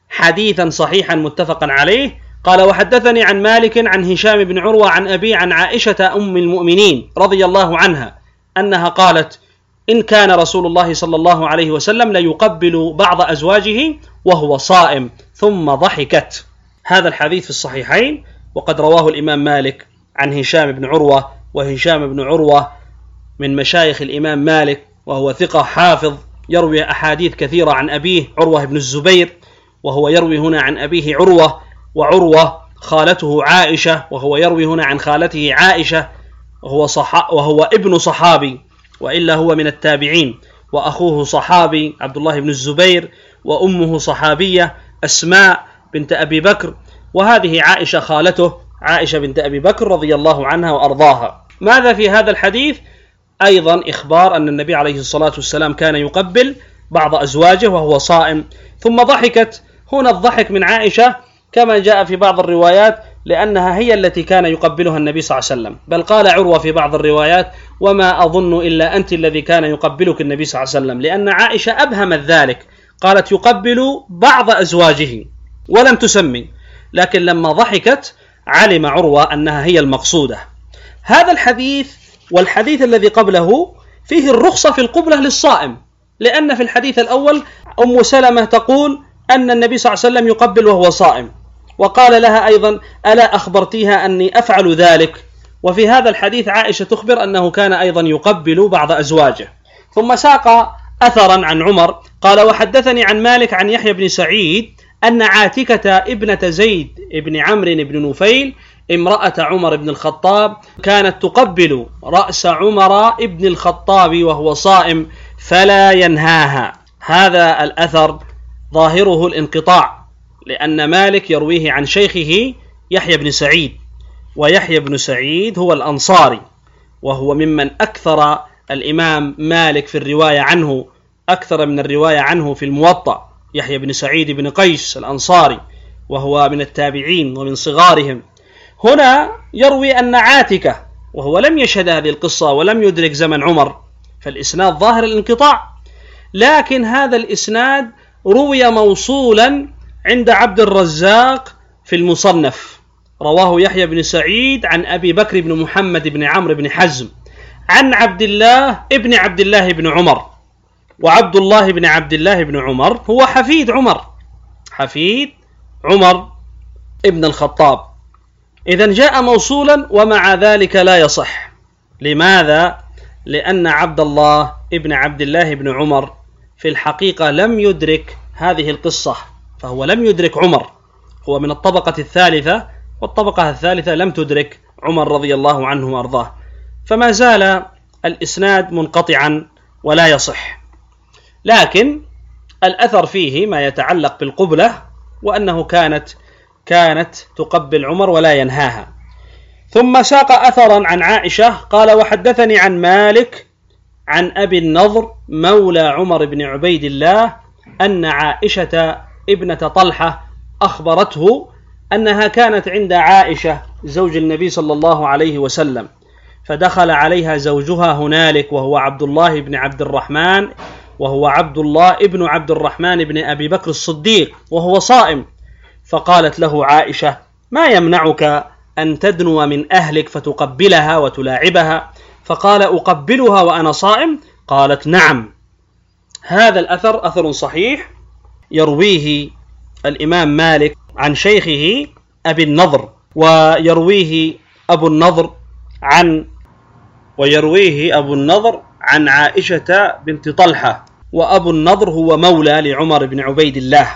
حديثا صحيحا متفقا عليه، قال: وحدثني عن مالك عن هشام بن عروة عن أبي عن عائشة أم المؤمنين رضي الله عنها أنها قالت: إن كان رسول الله صلى الله عليه وسلم ليقبل بعض أزواجه وهو صائم، ثم ضحكت. هذا الحديث في الصحيحين، وقد رواه الإمام مالك عن هشام بن عروة، وهشام بن عروة من مشايخ الإمام مالك وهو ثقة حافظ يروي أحاديث كثيرة عن أبيه عروة بن الزبير، وهو يروي هنا عن أبيه عروة، وعروة خالته عائشة، وهو يروي هنا عن خالته عائشة، وهو, صح... وهو ابن صحابي، وإلا هو من التابعين، وأخوه صحابي عبد الله بن الزبير، وأمه صحابية أسماء بنت أبي بكر، وهذه عائشة خالته عائشة بنت أبي بكر رضي الله عنها وأرضاها. ماذا في هذا الحديث؟ أيضا إخبار أن النبي عليه الصلاة والسلام كان يقبل بعض أزواجه وهو صائم، ثم ضحكت. هنا الضحك من عائشة كما جاء في بعض الروايات لأنها هي التي كان يقبلها النبي صلى الله عليه وسلم، بل قال عروة في بعض الروايات: وما أظن إلا أنت الذي كان يقبلك النبي صلى الله عليه وسلم، لأن عائشة أبهمت ذلك، قالت يقبل بعض أزواجه ولم تسمي، لكن لما ضحكت علم عروة أنها هي المقصودة. هذا الحديث والحديث الذي قبله فيه الرخصة في القبلة للصائم، لأن في الحديث الأول أم سلمة تقول أن النبي صلى الله عليه وسلم يقبل وهو صائم، وقال لها أيضا: ألا أخبرتيها أني أفعل ذلك؟ وفي هذا الحديث عائشة تخبر أنه كان أيضا يقبل بعض أزواجه. ثم ساق أثرا عن عمر قال: وحدثني عن مالك عن يحيى بن سعيد أن عاتكة ابنة زيد بن عمرو بن نفيل امرأة عمر بن الخطاب كانت تقبل رأس عمر بن الخطاب وهو صائم فلا ينهاها. هذا الأثر ظاهره الانقطاع، لأن مالك يرويه عن شيخه يحيى بن سعيد، ويحيى بن سعيد هو الأنصاري، وهو ممن أكثر الإمام مالك في الرواية عنه، أكثر من الرواية عنه في الموطأ. يحيى بن سعيد بن قيس الأنصاري، وهو من التابعين ومن صغارهم. هنا يروي أن عاتكة، وهو لم يشهد هذه القصة ولم يدرك زمن عمر، فالإسناد ظاهر الانقطاع، لكن هذا الإسناد روي موصولا عند عبد الرزاق في المصنف، رواه يحيى بن سعيد عن أبي بكر بن محمد بن عمرو بن حزم عن عبد الله ابن عبد الله بن عمر. وعبد الله بن عبد الله بن عمر هو حفيد عمر، حفيد عمر ابن الخطاب. إذن جاء موصولا ومع ذلك لا يصح. لماذا؟ لأن عبد الله ابن عبد الله بن عمر في الحقيقة لم يدرك هذه القصة، فهو لم يدرك عمر، هو من الطبقة الثالثة، والطبقة الثالثة لم تدرك عمر رضي الله عنه وأرضاه، فما زال الإسناد منقطعا ولا يصح. لكن الأثر فيه ما يتعلق بالقبلة، وأنه كانت كانت تقبل عمر ولا ينهاها. ثم ساق أثرا عن عائشة قال: وحدثني عن مالك عن أبي النضر مولى عمر بن عبيد الله أن عائشة ابنة طلحة أخبرته أنها كانت عند عائشة زوج النبي صلى الله عليه وسلم، فدخل عليها زوجها هنالك وهو عبد الله بن عبد الرحمن وهو عبد الله ابن عبد الرحمن بن أبي بكر الصديق وهو صائم، فقالت له عائشة: ما يمنعك أن تدنو من أهلك فتقبلها وتلاعبها؟ فقال: أقبلها وأنا صائم؟ قالت: نعم. هذا الأثر أثر صحيح يرويه الإمام مالك عن شيخه أبي النضر، ويرويه أبو النضر عن ويرويه أبو النضر عن عائشة بنت طلحة، وأبو النضر هو مولى لعمر بن عبيد الله،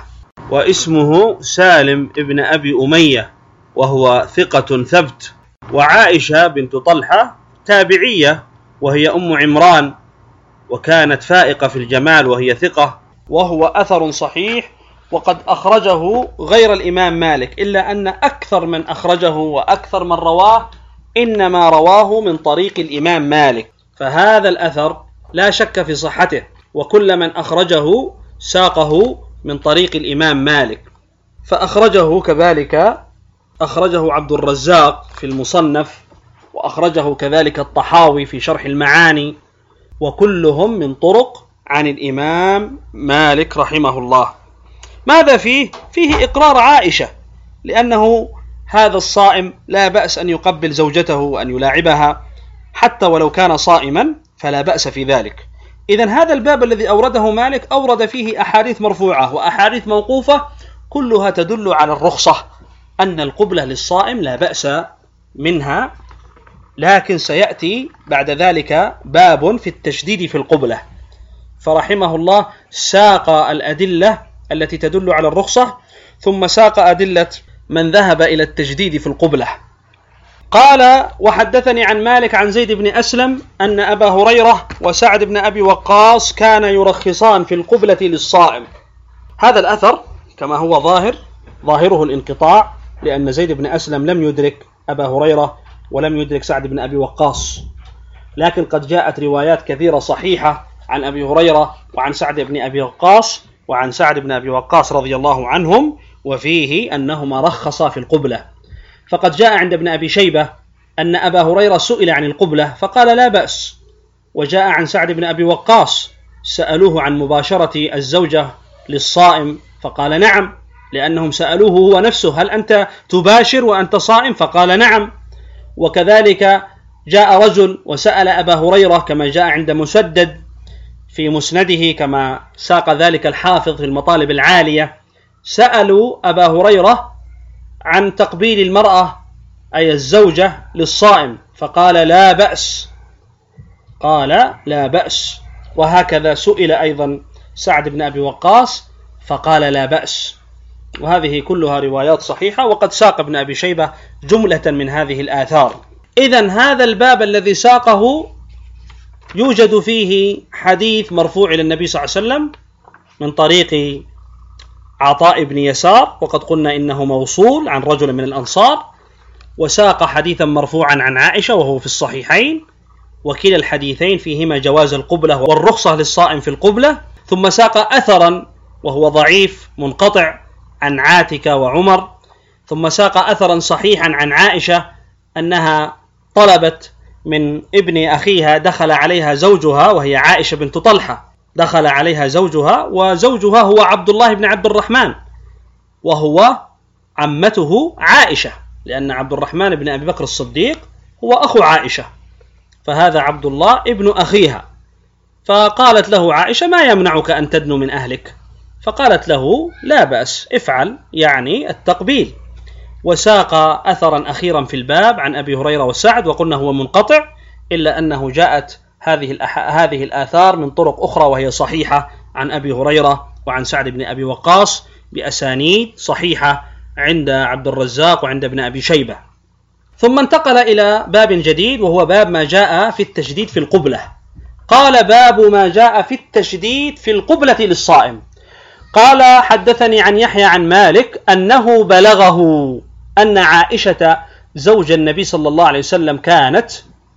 واسمه سالم ابن أبي أمية، وهو ثقة ثبت. وعائشة بنت طلحة تابعية، وهي أم عمران، وكانت فائقة في الجمال وهي ثقة، وهو أثر صحيح وقد أخرجه غير الإمام مالك، إلا أن أكثر من أخرجه وأكثر من رواه إنما رواه من طريق الإمام مالك، فهذا الأثر لا شك في صحته، وكل من أخرجه ساقه من طريق الإمام مالك. فأخرجه كذلك أخرجه عبد الرزاق في المصنف، وأخرجه كذلك الطحاوي في شرح المعاني، وكلهم من طرق عن الإمام مالك رحمه الله. ماذا فيه؟ فيه إقرار عائشة، لأنه هذا الصائم لا بأس أن يقبل زوجته وأن يلاعبها حتى ولو كان صائما، فلا بأس في ذلك. إذن هذا الباب الذي أورده مالك أورد فيه أحاديث مرفوعة وأحاديث موقوفة، كلها تدل على الرخصة، أن القبلة للصائم لا بأس منها، لكن سيأتي بعد ذلك باب في التشديد في القبلة. فرحمه الله ساق الأدلة التي تدل على الرخصة، ثم ساق أدلة من ذهب إلى التجديد في القبلة. قال: وحدثني عن مالك عن زيد بن أسلم أن أبا هريرة وسعد بن أبي وقاص كان يرخصان في القبلة للصائم. هذا الأثر كما هو ظاهر ظاهره الانقطاع، لأن زيد بن أسلم لم يدرك أبا هريرة ولم يدرك سعد بن أبي وقاص، لكن قد جاءت روايات كثيرة صحيحة عن أبي هريرة وعن سعد بن أبي وقاص وعن سعد بن أبي وقاص رضي الله عنهم، وفيه أنهما رخصا في القبلة. فقد جاء عند ابن أبي شيبة أن أبا هريرة سئل عن القبلة فقال لا بأس، وجاء عن سعد بن أبي وقاص سألوه عن مباشرة الزوجة للصائم فقال نعم، لأنهم سألوه هو نفسه: هل أنت تباشر وأنت صائم؟ فقال نعم. وكذلك جاء رجل وسأل أبا هريرة كما جاء عند مسدد في مسنده، كما ساق ذلك الحافظ في المطالب العالية، سألوا أبا هريرة عن تقبيل المرأة أي الزوجة للصائم فقال لا بأس، قال لا بأس. وهكذا سئل أيضا سعد بن أبي وقاص فقال لا بأس. وهذه كلها روايات صحيحة، وقد ساق ابن أبي شيبة جملة من هذه الآثار. إذن هذا الباب الذي ساقه يوجد فيه حديث مرفوع إلى النبي صلى الله عليه وسلم من طريق عطاء بن يسار، وقد قلنا إنه موصول عن رجل من الأنصار، وساق حديثا مرفوعا عن عائشة وهو في الصحيحين، وكلا الحديثين فيهما جواز القبلة والرخصة للصائم في القبلة. ثم ساق أثرا وهو ضعيف منقطع عن عاتكة وعمر، ثم ساق أثرا صحيحا عن عائشة أنها طلبت من ابن أخيها، دخل عليها زوجها وهي عائشة بنت طلحة، دخل عليها زوجها وزوجها هو عبد الله بن عبد الرحمن وهو عمته عائشة، لأن عبد الرحمن بن أبي بكر الصديق هو أخو عائشة، فهذا عبد الله ابن أخيها. فقالت له عائشة: ما يمنعك أن تدنو من أهلك؟ فقالت له: لا بأس، افعل، يعني التقبيل. وساق أثرا أخيرا في الباب عن أبي هريرة وسعد، وقلنا هو منقطع، إلا أنه جاءت هذه هذه الآثار من طرق أخرى وهي صحيحة عن أبي هريرة وعن سعد بن أبي وقاص بأسانيد صحيحة عند عبد الرزاق وعند ابن أبي شيبة. ثم انتقل إلى باب جديد، وهو باب ما جاء في التشديد في القبلة. قال: باب ما جاء في التشديد في القبلة للصائم. قال: حدثني عن يحيى عن مالك أنه بلغه أن عائشة زوج النبي صلى الله عليه وسلم كانت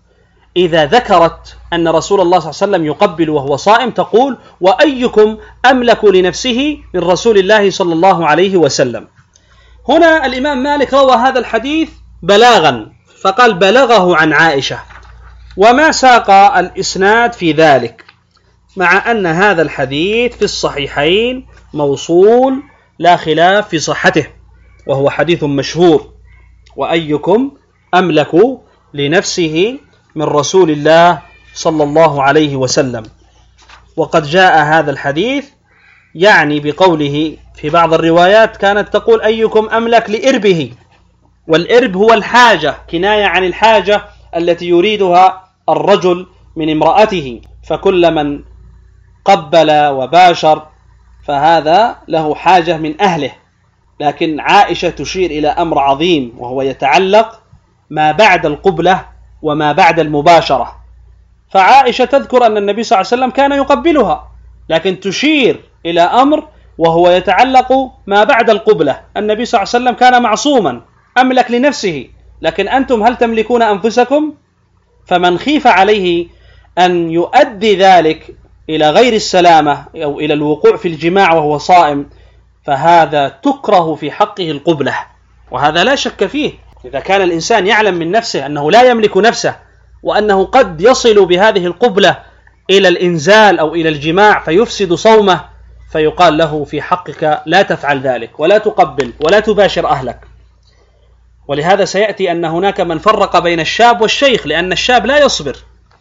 إذا ذكرت أن رسول الله صلى الله عليه وسلم يقبل وهو صائم تقول: وأيكم أملك لنفسه من رسول الله صلى الله عليه وسلم. هنا الإمام مالك روى هذا الحديث بلاغا، فقال: بلغه عن عائشة، وما ساق الإسناد في ذلك، مع أن هذا الحديث في الصحيحين موصول لا خلاف في صحته، وهو حديث مشهور: وأيكم أملك لنفسه من رسول الله صلى الله عليه وسلم. وقد جاء هذا الحديث يعني بقوله في بعض الروايات كانت تقول: أيكم أملك لإربه، والإرب هو الحاجة، كناية عن الحاجة التي يريدها الرجل من امرأته، فكل من قبل وباشر فهذا له حاجة من أهله. لكن عائشة تشير إلى أمر عظيم، وهو يتعلق ما بعد القبلة وما بعد المباشرة. فعائشة تذكر أن النبي صلى الله عليه وسلم كان يقبلها، لكن تشير إلى أمر وهو يتعلق ما بعد القبلة. النبي صلى الله عليه وسلم كان معصوما أملك لنفسه، لكن أنتم هل تملكون أنفسكم؟ فمن خيف عليه أن يؤدي ذلك إلى غير السلامة أو إلى الوقوع في الجماع وهو صائم، فهذا تكره في حقه القبلة، وهذا لا شك فيه. إذا كان الإنسان يعلم من نفسه أنه لا يملك نفسه، وأنه قد يصل بهذه القبلة إلى الإنزال أو إلى الجماع فيفسد صومه، فيقال له في حقك لا تفعل ذلك، ولا تقبل ولا تباشر أهلك. ولهذا سيأتي أن هناك من فرق بين الشاب والشيخ، لأن الشاب لا يصبر.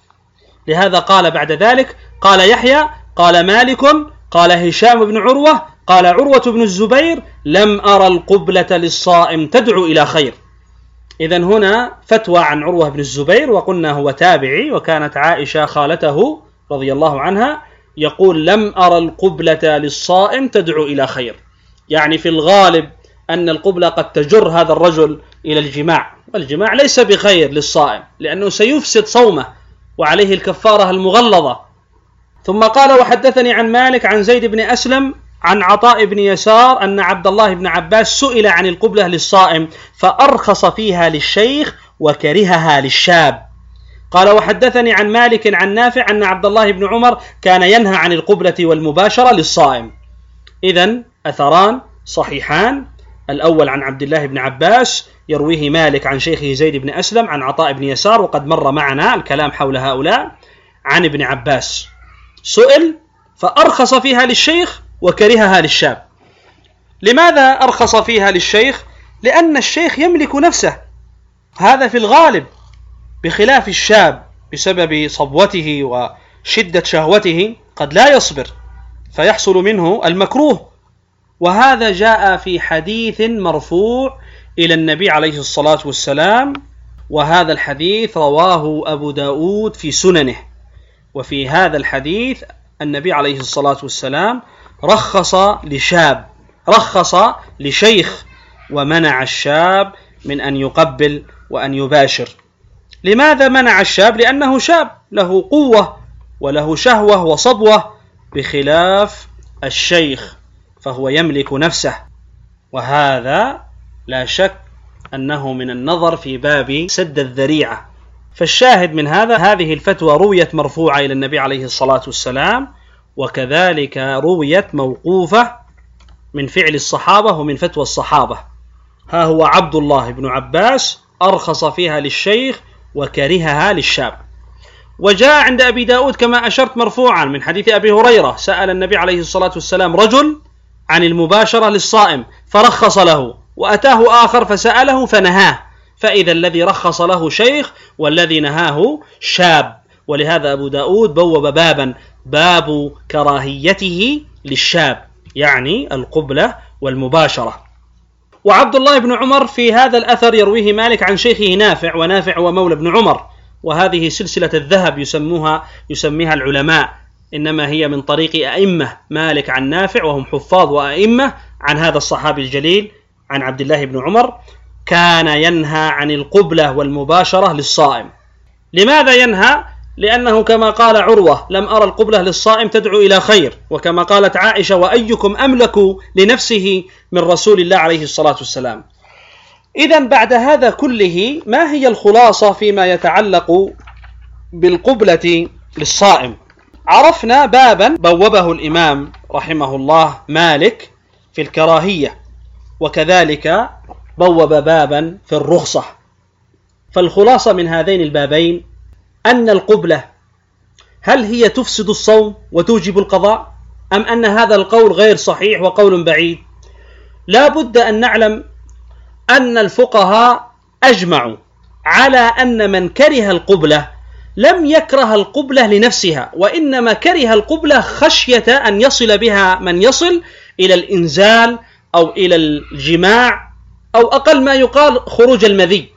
لهذا قال بعد ذلك: قال يحيى قال مالك قال هشام بن عروة قال عروة بن الزبير: لم أرى القبلة للصائم تدعو إلى خير. إذن هنا فتوى عن عروة بن الزبير، وقلنا هو تابعي، وكانت عائشة خالته رضي الله عنها يقول: لم أرى القبلة للصائم تدعو إلى خير، يعني في الغالب أن القبلة قد تجر هذا الرجل إلى الجماع، والجماع ليس بخير للصائم لأنه سيفسد صومه وعليه الكفارة المغلظة. ثم قال: وحدثني عن مالك عن زيد بن أسلم عن عطاء بن يسار أن عبد الله بن عباس سئل عن القبلة للصائم فأرخص فيها للشيخ وكرهها للشاب. قال: وحدثني عن مالك عن نافع أن عبد الله بن عمر كان ينهى عن القبلة والمباشرة للصائم. إذن أثران صحيحان، الأول عن عبد الله بن عباس يرويه مالك عن شيخه زيد بن أسلم عن عطاء بن يسار، وقد مر معنا الكلام حول هؤلاء، عن ابن عباس سئل فأرخص فيها للشيخ وكرهها للشاب. لماذا أرخص فيها للشيخ؟ لأن الشيخ يملك نفسه، هذا في الغالب، بخلاف الشاب بسبب صبوته وشدة شهوته قد لا يصبر فيحصل منه المكروه. وهذا جاء في حديث مرفوع إلى النبي عليه الصلاة والسلام، وهذا الحديث رواه أبو داود في سننه. وفي هذا الحديث النبي عليه الصلاة والسلام رخص لشاب، رخص لشيخ، ومنع الشاب من أن يقبل وأن يباشر. لماذا منع الشاب؟ لأنه شاب له قوة وله شهوة وصبوة، بخلاف الشيخ فهو يملك نفسه، وهذا لا شك أنه من النظر في باب سد الذريعة. فالشاهد من هذا، هذه الفتوى رويت مرفوعة إلى النبي عليه الصلاة والسلام، وكذلك رويت موقوفة من فعل الصحابة ومن فتوى الصحابة. ها هو عبد الله بن عباس أرخص فيها للشيخ وكرهها للشاب. وجاء عند أبي داود كما أشرت مرفوعا من حديث أبي هريرة: سأل النبي عليه الصلاة والسلام رجل عن المباشرة للصائم فرخص له، وأتاه آخر فسأله فنهاه، فإذا الذي رخص له شيخ والذي نهاه شاب. ولهذا أبو داود بوب بابا باب كراهيته للشاب، يعني القبلة والمباشرة. وعبد الله بن عمر في هذا الأثر يرويه مالك عن شيخه نافع، ونافع ومولى بن عمر، وهذه سلسلة الذهب يسموها يسميها العلماء، إنما هي من طريق أئمة مالك عن نافع وهم حفاظ وأئمة عن هذا الصحابي الجليل عن عبد الله بن عمر، كان ينهى عن القبلة والمباشرة للصائم. لماذا ينهى؟ لأنه كما قال عروة: لم أرى القبلة للصائم تدعو إلى خير، وكما قالت عائشة: وأيكم أملك لنفسه من رسول الله عليه الصلاة والسلام. إذن بعد هذا كله، ما هي الخلاصة فيما يتعلق بالقبلة للصائم؟ عرفنا بابا بوبه الإمام رحمه الله مالك في الكراهية، وكذلك بوب بابا في الرخصة. فالخلاصة من هذين البابين أن القبلة هل هي تفسد الصوم وتوجب القضاء، أم أن هذا القول غير صحيح وقول بعيد؟ لا بد أن نعلم أن الفقهاء أجمعوا على أن من كره القبلة لم يكره القبلة لنفسها، وإنما كره القبلة خشية أن يصل بها من يصل إلى الإنزال أو إلى الجماع أو أقل ما يقال خروج المذي.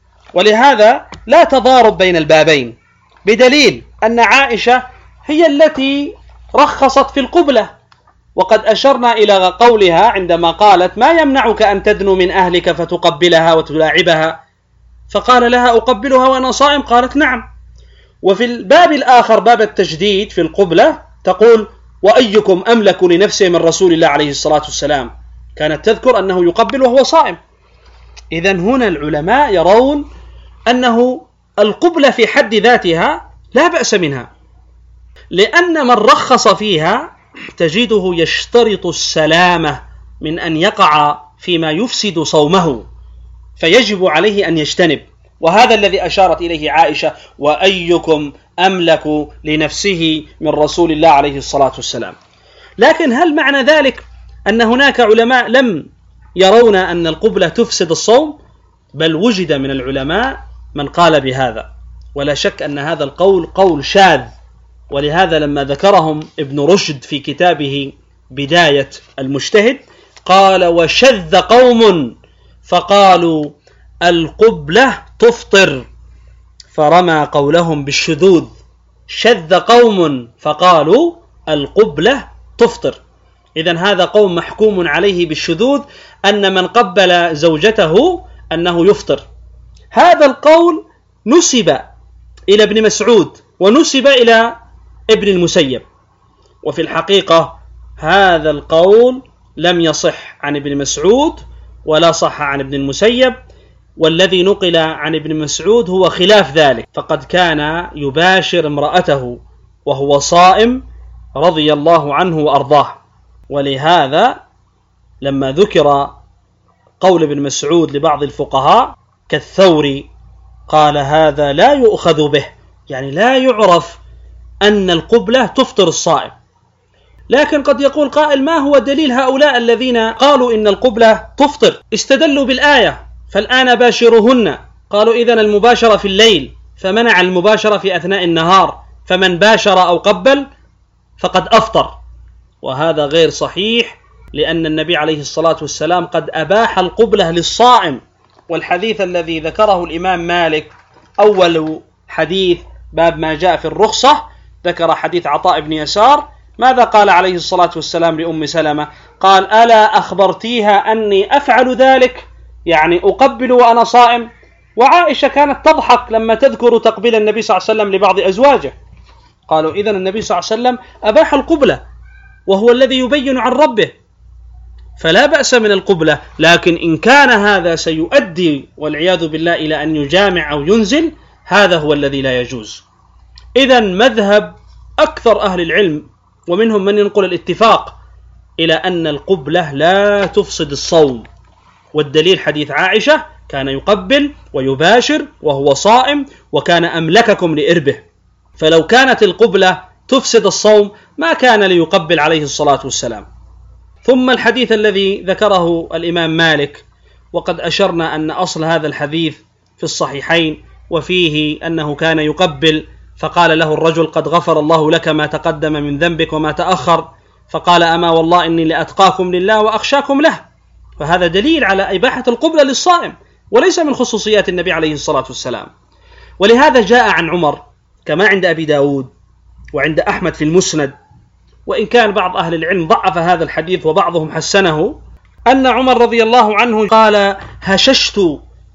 ولهذا لا تضارب بين البابين، بدليل أن عائشة هي التي رخصت في القبلة، وقد أشرنا إلى قولها عندما قالت: ما يمنعك أن تدنو من أهلك فتقبلها وتلاعبها؟ فقال لها: أقبلها وأنا صائم؟ قالت: نعم. وفي الباب الآخر باب التجديد في القبلة تقول: وأيكم أملك لنفسه من رسول الله عليه الصلاة والسلام؟ كانت تذكر أنه يقبل وهو صائم. إذن هنا العلماء يرون أنه القبلة في حد ذاتها لا بأس منها، لأن من رخص فيها تجده يشترط السلامة من أن يقع فيما يفسد صومه، فيجب عليه أن يجتنب. وهذا الذي أشارت إليه عائشة: وأيكم أملك لنفسه من رسول الله عليه الصلاة والسلام. لكن هل معنى ذلك أن هناك علماء لم يرون أن القبلة تفسد الصوم؟ بل وجد من العلماء من قال بهذا، ولا شك أن هذا القول قول شاذ. ولهذا لما ذكرهم ابن رشد في كتابه بداية المجتهد قال: وشذ قوم فقالوا القبلة تفطر، فرمى قولهم بالشذوذ. شذ قوم فقالوا القبلة تفطر. إذن هذا قوم محكوم عليه بالشذوذ، أن من قبل زوجته أنه يفطر. هذا القول نسب إلى ابن مسعود ونسب إلى ابن المسيب، وفي الحقيقة هذا القول لم يصح عن ابن مسعود ولا صح عن ابن المسيب، والذي نقل عن ابن مسعود هو خلاف ذلك، فقد كان يباشر امرأته وهو صائم رضي الله عنه وأرضاه. ولهذا لما ذكر قول ابن مسعود لبعض الفقهاء كالثوري قال: هذا لا يؤخذ به، يعني لا يعرف أن القبلة تفطر الصائم. لكن قد يقول قائل: ما هو دليل هؤلاء الذين قالوا إن القبلة تفطر؟ استدلوا بالآية: فالآن باشرهن. قالوا: إذن المباشرة في الليل، فمنع المباشرة في أثناء النهار، فمن باشر أو قبل فقد أفطر. وهذا غير صحيح، لأن النبي عليه الصلاة والسلام قد أباح القبلة للصائم. والحديث الذي ذكره الإمام مالك أول حديث باب ما جاء في الرخصة ذكر حديث عطاء بن يسار. ماذا قال عليه الصلاة والسلام لأم سلمة؟ قال: ألا أخبرتيها أني أفعل ذلك، يعني أقبل وأنا صائم؟ وعائشة كانت تضحك لما تذكر تقبيل النبي صلى الله عليه وسلم لبعض أزواجه. قالوا: إذن النبي صلى الله عليه وسلم أباح القبلة وهو الذي يبين عن ربه، فلا بأس من القبلة. لكن إن كان هذا سيؤدي والعياذ بالله إلى أن يجامع أو ينزل، هذا هو الذي لا يجوز. إذن مذهب أكثر أهل العلم ومنهم من ينقل الاتفاق إلى أن القبلة لا تفسد الصوم، والدليل حديث عائشة: كان يقبل ويباشر وهو صائم، وكان أملككم لإربه. فلو كانت القبلة تفسد الصوم ما كان ليقبل عليه الصلاة والسلام. ثم الحديث الذي ذكره الإمام مالك، وقد أشرنا أن أصل هذا الحديث في الصحيحين، وفيه أنه كان يقبل فقال له الرجل: قد غفر الله لك ما تقدم من ذنبك وما تأخر، فقال: أما والله إني لأتقاكم لله وأخشاكم له. فهذا دليل على إباحة القبلة للصائم، وليس من خصوصيات النبي عليه الصلاة والسلام. ولهذا جاء عن عمر كما عند أبي داود وعند أحمد في المسند، وإن كان بعض أهل العلم ضعف هذا الحديث وبعضهم حسنه، أن عمر رضي الله عنه قال: هششت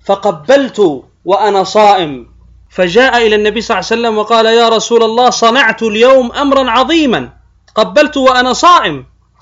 فقبلت وأنا صائم، فجاء إلى النبي صلى الله عليه وسلم وقال: يا رسول الله، صنعت اليوم أمرا عظيما، قبلت وأنا صائم.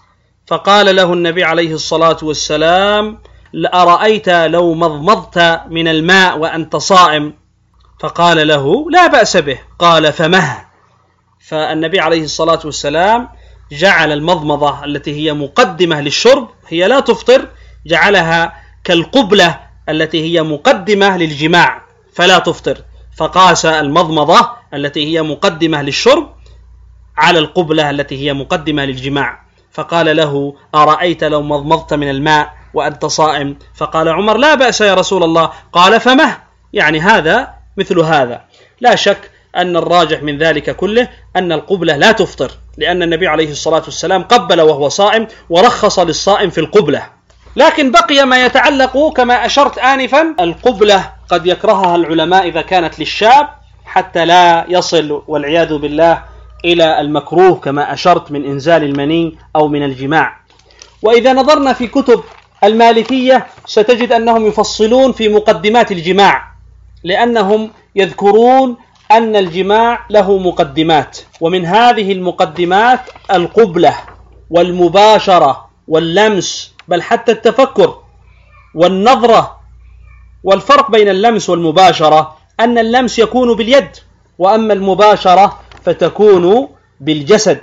فقال له النبي عليه الصلاة والسلام: أرأيت لو مضمضت من الماء وأنت صائم؟ فقال له: لا بأس به. قال: فمه. فالنبي عليه الصلاة والسلام جعل المضمضة التي هي مقدمة للشرب، هي لا تفطر، جعلها كالقبلة التي هي مقدمة للجماع فلا تفطر، فقاس المضمضة التي هي مقدمة للشرب على القبلة التي هي مقدمة للجماع. فقال له: أرأيت لو مضمضت من الماء وأنت صائم؟ فقال عمر: لا بأس يا رسول الله. قال: فمه. يعني هذا مثل هذا. لا شك أن الراجح من ذلك كله أن القبلة لا تفطر، لأن النبي عليه الصلاة والسلام قبل وهو صائم، ورخص للصائم في القبلة. لكن بقي ما يتعلق كما أشرت آنفا، القبلة قد يكرهها العلماء إذا كانت للشاب حتى لا يصل والعياذ بالله إلى المكروه كما أشرت من إنزال المني أو من الجماع. وإذا نظرنا في كتب المالكية ستجد أنهم يفصلون في مقدمات الجماع، لأنهم يذكرون أن الجماع له مقدمات، ومن هذه المقدمات القبلة والمباشرة واللمس، بل حتى التفكر والنظرة. والفرق بين اللمس والمباشرة أن اللمس يكون باليد، وأما المباشرة فتكون بالجسد.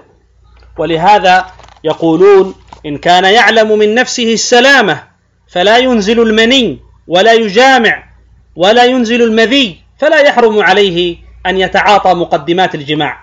ولهذا يقولون: إن كان يعلم من نفسه السلامة فلا ينزل المني ولا يجامع ولا ينزل المذي، فلا يحرم عليه أن يتعاطى مقدمات الجماع.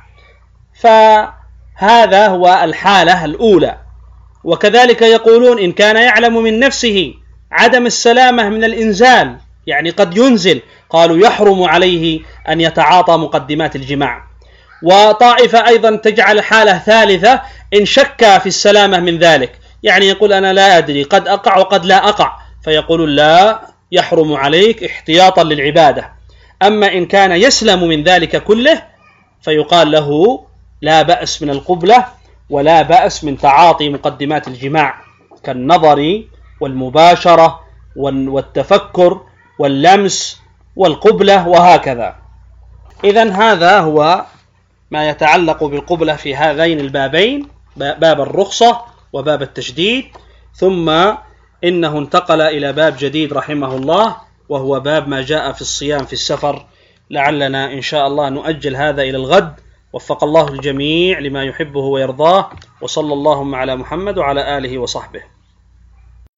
فهذا هو الحالة الأولى. وكذلك يقولون: إن كان يعلم من نفسه عدم السلامة من الإنزال، يعني قد ينزل، قالوا يحرم عليه أن يتعاطى مقدمات الجماع. وطائفة أيضا تجعل حالة ثالثة: إن شك في السلامة من ذلك، يعني يقول أنا لا أدري، قد أقع وقد لا أقع، فيقول لا، يحرم عليك احتياطا للعبادة. أما إن كان يسلم من ذلك كله فيقال له لا بأس من القبلة ولا بأس من تعاطي مقدمات الجماع كالنظر والمباشرة والتفكر واللمس والقبلة وهكذا. إذن هذا هو ما يتعلق بالقبلة في هذين البابين، باب الرخصة وباب التشديد. ثم إنه انتقل إلى باب جديد رحمه الله، وهو باب ما جاء في الصيام في السفر. لعلنا إن شاء الله نؤجل هذا إلى الغد. وفق الله الجميع لما يحبه ويرضاه، وصلى اللهم على محمد وعلى آله وصحبه.